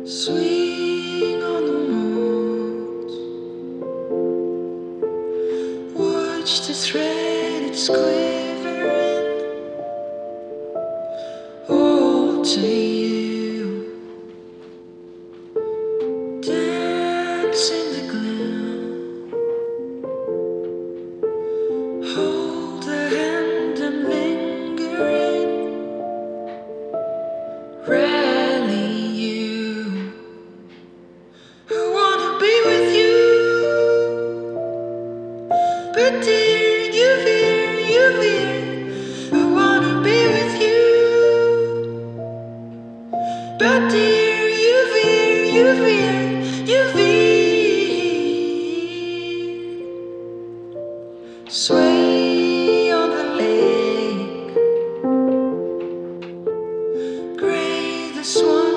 Swing on the moons, watch the thread, it's quivering. Hold to you, dance in the gloom. Hold the hand and lingering. Rally you. I wanna be with you, but dear, you veer. I wanna be with you, but dear, you veer. Sway on the lake, gray the swan.